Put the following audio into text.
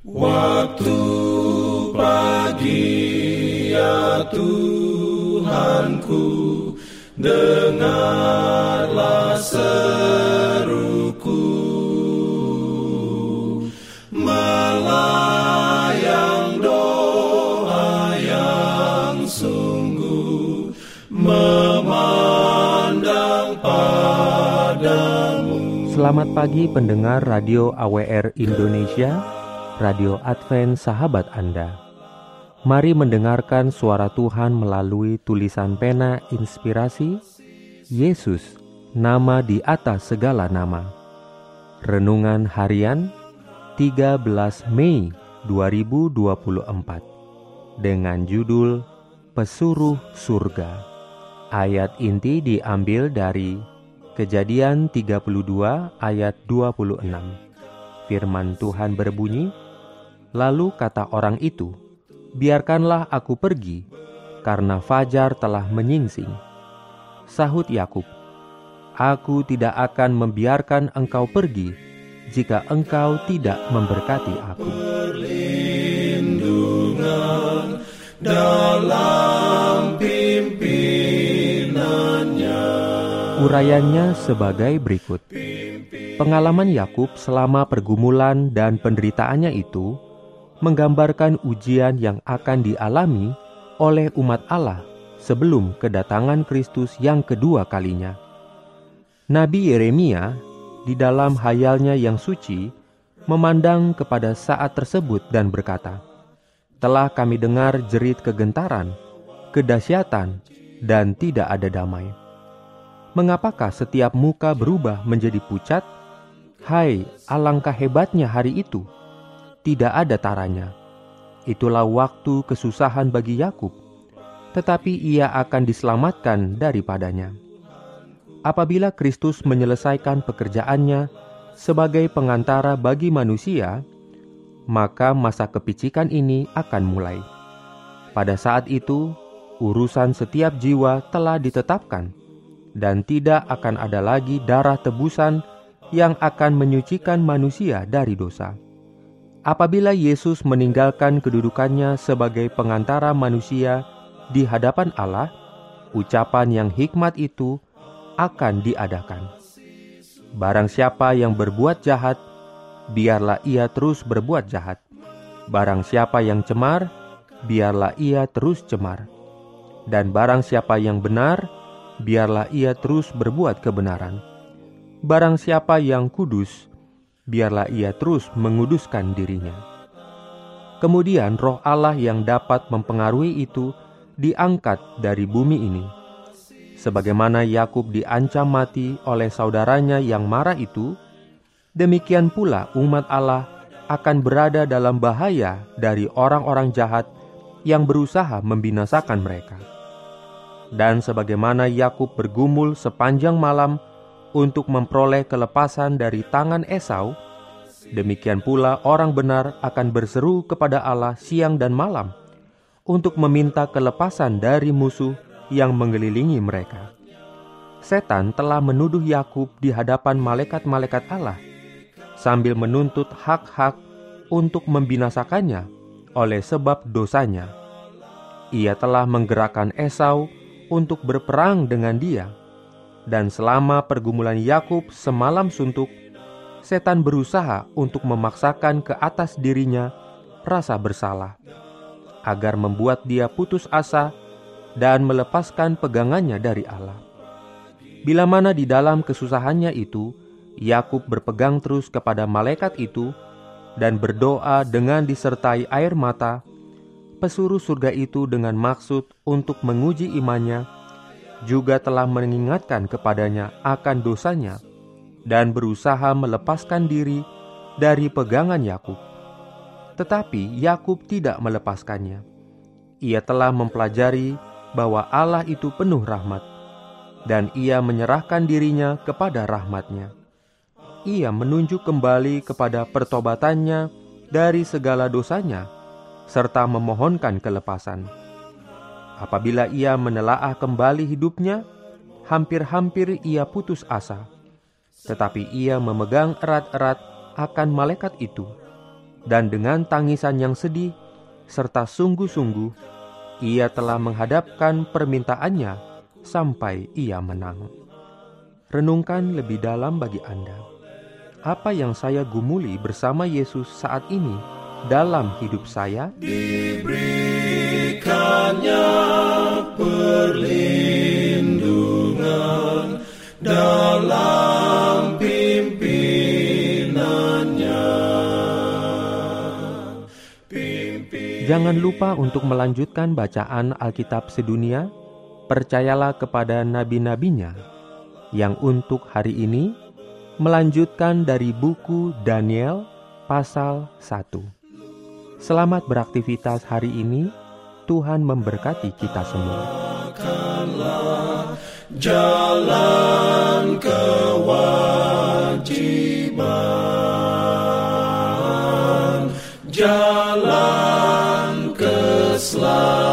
Waktu pagi ya Tuhanku, dengarlah seruku, melayang doa yang sungguh, memandang padamu. Selamat pagi pendengar Radio AWR Indonesia, Radio Advent Sahabat Anda. Mari mendengarkan suara Tuhan melalui tulisan pena inspirasi Yesus, nama di atas segala nama. Renungan harian 13 Mei 2024 dengan judul Pesuruh Surga. Ayat inti diambil dari Kejadian 32 ayat 26. Firman Tuhan berbunyi, "Lalu kata orang itu, biarkanlah aku pergi, karena fajar telah menyingsing." Sahut Yakub, "Aku tidak akan membiarkan engkau pergi, jika engkau tidak memberkati aku." Perlindungan dalam pimpinannya. Urayanya sebagai berikut. Pengalaman Yakub selama pergumulan dan penderitaannya itu menggambarkan ujian yang akan dialami oleh umat Allah sebelum kedatangan Kristus yang kedua kalinya. Nabi Yeremia di dalam hayalnya yang suci memandang kepada saat tersebut dan berkata, "Telah kami dengar jerit kegentaran, kedahsyatan, dan tidak ada damai. Mengapakah setiap muka berubah menjadi pucat? Hai, alangkah hebatnya hari itu! Tidak ada taranya. Itulah waktu kesusahan bagi Yakub, tetapi ia akan diselamatkan daripadanya." Apabila Kristus menyelesaikan pekerjaannya sebagai pengantara bagi manusia, maka masa kepicikan ini akan mulai. Pada saat itu, urusan setiap jiwa telah ditetapkan, dan tidak akan ada lagi darah tebusan yang akan menyucikan manusia dari dosa. Apabila Yesus meninggalkan kedudukannya sebagai pengantara manusia di hadapan Allah, ucapan yang hikmat itu akan diadakan. Barang siapa yang berbuat jahat, biarlah ia terus berbuat jahat. Barang siapa yang cemar, biarlah ia terus cemar. Dan barang siapa yang benar, biarlah ia terus berbuat kebenaran. Barang siapa yang kudus, biarlah ia terus menguduskan dirinya. Kemudian roh Allah yang dapat mempengaruhi itu diangkat dari bumi ini. Sebagaimana Yakub diancam mati oleh saudaranya yang marah itu, demikian pula umat Allah akan berada dalam bahaya dari orang-orang jahat yang berusaha membinasakan mereka. Dan sebagaimana Yakub bergumul sepanjang malam untuk memperoleh kelepasan dari tangan Esau, demikian pula orang benar akan berseru kepada Allah siang dan malam untuk meminta kelepasan dari musuh yang mengelilingi mereka. Setan telah menuduh Yakub di hadapan malaikat-malaikat Allah sambil menuntut hak-hak untuk membinasakannya oleh sebab dosanya. Ia telah menggerakkan Esau untuk berperang dengan dia, dan selama pergumulan Yakub semalam suntuk, setan berusaha untuk memaksakan ke atas dirinya rasa bersalah, agar membuat dia putus asa dan melepaskan pegangannya dari Allah. Bila mana di dalam kesusahannya itu, Yakub berpegang terus kepada malaikat itu dan berdoa dengan disertai air mata, pesuruh surga itu dengan maksud untuk menguji imannya, juga telah mengingatkan kepadanya akan dosanya dan berusaha melepaskan diri dari pegangan Yakub. Tetapi Yakub tidak melepaskannya. Ia telah mempelajari bahwa Allah itu penuh rahmat, dan ia menyerahkan dirinya kepada rahmat-Nya. Ia menunjuk kembali kepada pertobatannya dari segala dosanya, serta memohonkan kelepasan. Apabila ia menelaah kembali hidupnya, hampir-hampir ia putus asa. Tetapi ia memegang erat-erat akan malaikat itu, dan dengan tangisan yang sedih serta sungguh-sungguh, ia telah menghadapkan permintaannya sampai ia menang. Renungkan lebih dalam bagi Anda. Apa yang saya gumuli bersama Yesus saat ini dalam hidup saya? Diberikannya perlindungan dalam pimpinannya. Jangan lupa untuk melanjutkan bacaan Alkitab sedunia. Percayalah kepada nabi-nabinya yang untuk hari ini melanjutkan dari buku Daniel pasal 1. Selamat beraktivitas hari ini. Tuhan memberkati kita semua. Jalan kewajiban, jalan keselamatan.